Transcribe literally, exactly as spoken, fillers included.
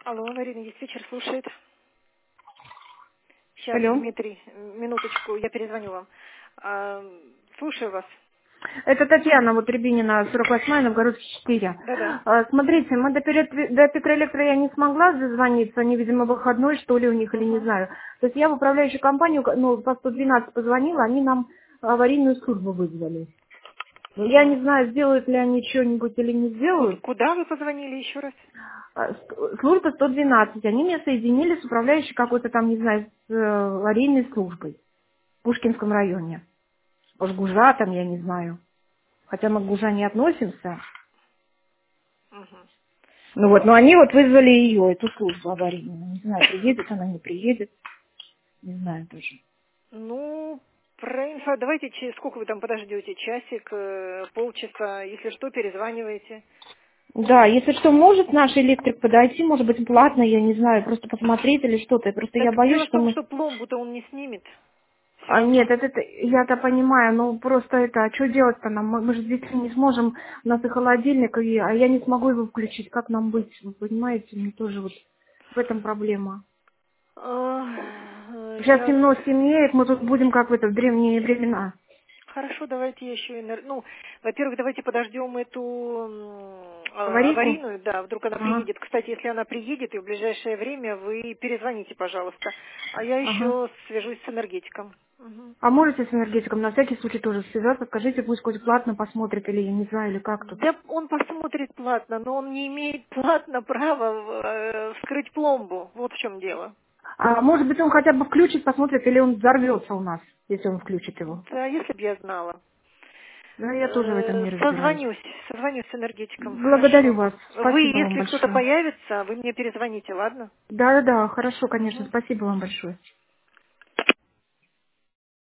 Алло, Марина, есть вечер, слушает. Сейчас, Алло. Дмитрий, минуточку, я перезвоню вам. А, слушаю вас. Это Татьяна, вот Рябинина, сорок восьмая, Новгородский четыре. Да-да. А, Смотрите, мы до, перед- до Петроэлектро я не смогла дозвониться, они, видимо, выходной, что ли, у них, или не Угу. знаю. То есть я в управляющую компанию, ну, по сто двенадцать позвонила, они нам аварийную службу вызвали. Но я не Угу. знаю, сделают ли они что-нибудь или не сделают. Куда вы позвонили еще раз? А, с- Служба сто двенадцать, они меня соединили с управляющей какой-то там, не знаю, с э, аварийной службой в Пушкинском районе. Жгужа там, я не знаю. Хотя мы к Гужа не относимся. Угу. Ну вот, но они вот вызвали ее, эту службу аварийную. Не знаю, приедет она, не приедет. Не знаю тоже. Ну, про инфо, давайте, через сколько вы там подождете? Часик, э, полчаса, если что, перезваниваете. Да, если что, может наш электрик подойти, может быть, платно, я не знаю, просто посмотреть или что-то. Просто я Так боюсь, дело в что том, мы... что пломбу-то он не снимет. Все А, нет, равно. это, это я-то понимаю, но просто это, а что делать-то нам? Мы, мы же здесь не сможем, у нас и холодильник, и, а я не смогу его включить. Как нам быть? Вы понимаете, мне тоже вот в этом проблема. Сейчас Сейчас. темно темнеет, мы тут будем как в это в древние времена. Хорошо, давайте я еще... энер- Ну, во-первых, давайте подождем эту м, а, Аварийку? аварийную, да, вдруг она Ага, приедет. Кстати, если она приедет, и в ближайшее время вы перезвоните, пожалуйста. А я ага. еще свяжусь с энергетиком. Мгм. А можете с энергетиком на всякий случай тоже связаться, скажите, пусть хоть платно посмотрит, или я не знаю, или как тут. Да, он посмотрит платно, но он не имеет платно права э, вскрыть пломбу. Вот в чем дело. А может быть, он хотя бы включит, посмотрит, или он взорвется у нас, если он включит его. Да, если бы я знала. Да, я тоже в этом Э, не разбираюсь. Созвонюсь, созвонюсь с энергетиком, Благодарю хорошо. вас. Вы, Спасибо вам если кто-то большое. появится, вы мне перезвоните, ладно? Да, да, да, хорошо, конечно. Мгм. Спасибо вам большое.